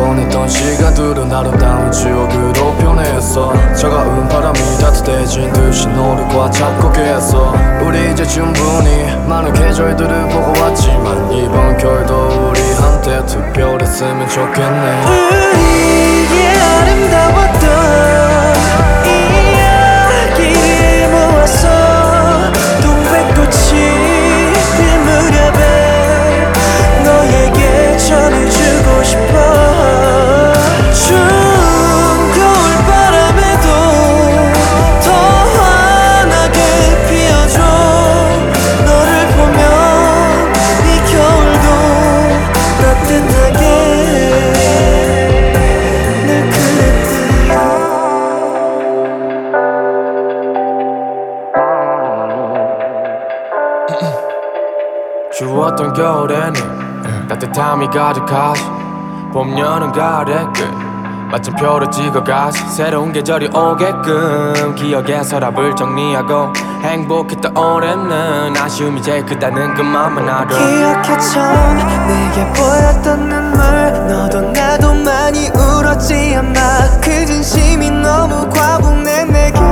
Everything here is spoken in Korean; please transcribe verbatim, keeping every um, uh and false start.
보냈던 시간들은 아름다운 지옥으로 변했어. 차가운 바람이 따뜻해진 듯이 너를 꽉 잡고 계속. 우리 이제 충분히 많은 계절들을 보고 왔지만 이번 겨울도 우리한테 특별했으면 좋겠네. 우리의 아름다웠던 이야기를 모아서 동백꽃이 필 무렵에 너에게 전해주고 싶어. 추운 겨울바람에도 더 환하게 피어줘. 너를 보면 이 겨울도 따뜻하게 늘 그랬듯. 추웠던 겨울에는 따뜻함이 가득하지. 봄, 여름, 가을의 끝 마침표를 찍어가지. 새로운 계절이 오게끔 기억의 서랍을 정리하고 행복했던 올해는 아쉬움이 제일 크다는 것만만 알아. 기억해 처음 내게 보였던 눈물. 너도 나도 많이 울었지 아마. 그 진심이 너무 과분해 내게.